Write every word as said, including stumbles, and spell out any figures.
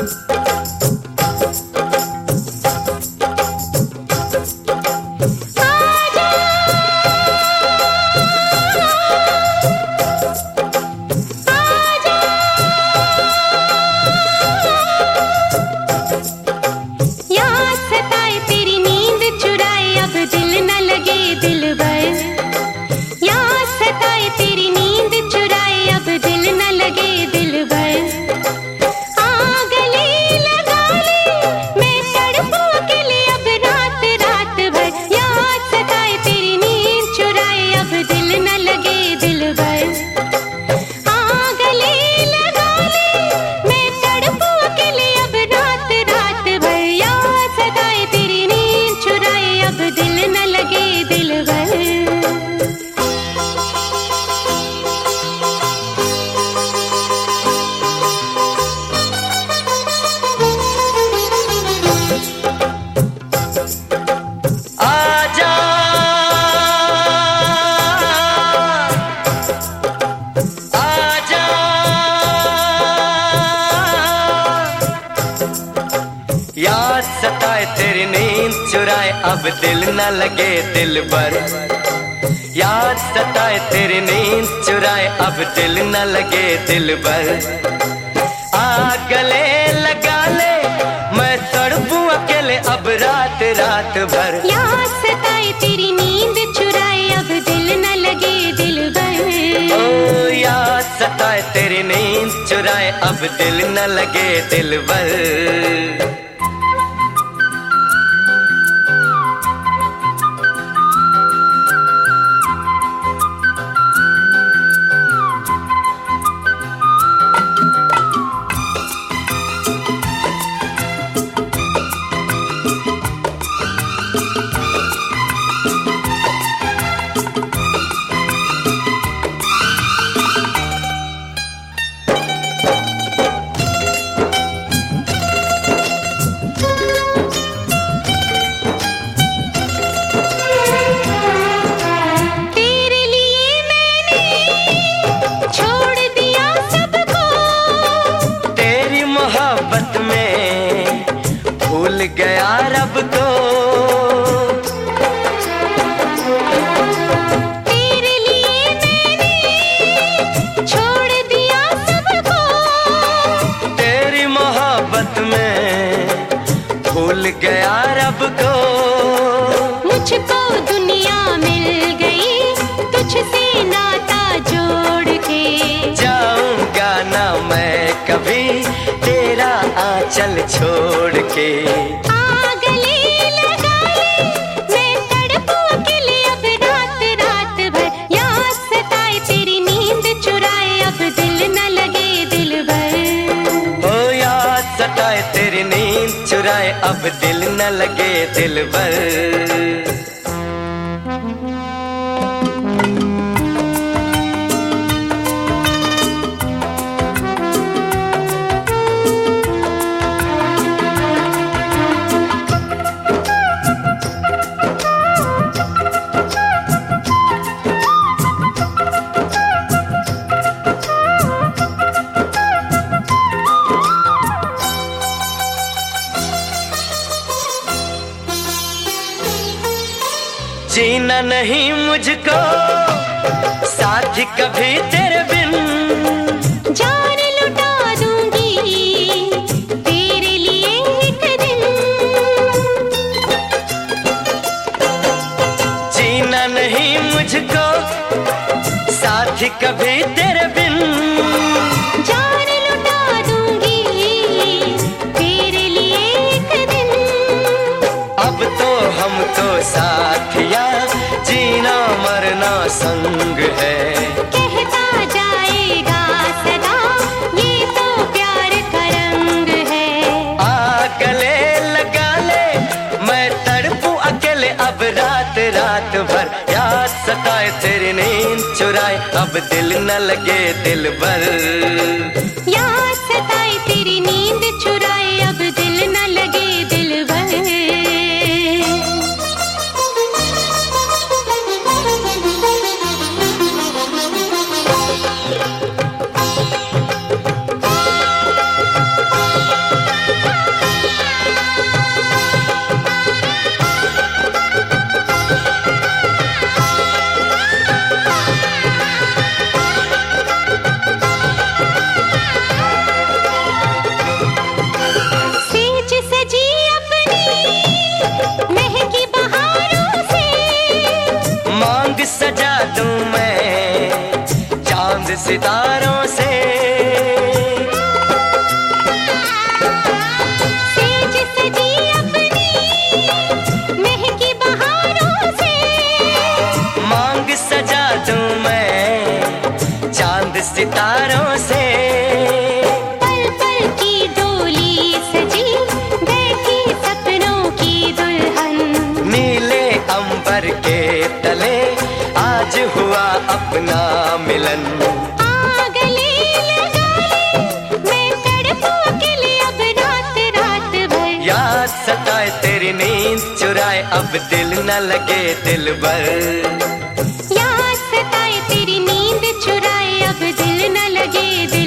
याद सताए तेरी नींद चुराए अब दिल न लगे दिल भर। याद सताए तेरी नींद चुराए अब दिल न लगे दिल भर। आ गले लगा ले मैं तड़पूं अकेले अब रात रात भर। याद सताए तेरी नींद चुराए अब दिल न लगे दिल भर। ओ याद सताए तेरी नींद चुराए अब दिल न लगे दिल भर। भूल गया रब को तेरे लिए मैंने छोड़ दिया सबको। तेरी मोहब्बत में भूल गया रब को। मुझको दुनिया मिल गई तुझसे नाता जोड़ के। जाऊंगा ना मैं कभी तेरा आंचल छोड़ के। आ गले लगा ले मैं तड़पूं अकेले अब रात रात भर। याद सताए तेरी नींद चुराए अब दिल न लगे दिल भर। ओ याद सताए तेरी नींद चुराए अब दिल न लगे दिल भर। जीना नहीं मुझको साथ कभी तेरे बिन। जान लुटा दूंगी तेरे लिए एक दिन। जीना नहीं मुझको साथ कभी तेरे बिन। जान लुटा दूंगी तेरे लिए एक दिन। अब तो हम तो साथिया जीना मरना संग है। कहता जाएगा सदा ये तो प्यार का रंग है। आ गले लगा ले मैं तड़पूं अकेले अब रात रात भर। याद सताए तेरी नींद चुराए अब दिल न लगे दिल भर। याद सताए तेरी नींद चुराए अब दिल न लगे दिल भर। सितारों से। सेज सजी अपनी महकी बहारों से, मांग सजा दूं मैं चांद सितारों से। पल पल की डोली सजी बैठी सपनों की दुल्हन, नीले अंबर के तले आज हुआ अपना मिलन। आ गले लगा ले मैं तड़पूं अकेले अब रात रात भर, याद सताए तेरी नींद चुराए अब दिल न लगे दिलबर। याद सताए तेरी नींद चुराए अब दिल न लगे दिल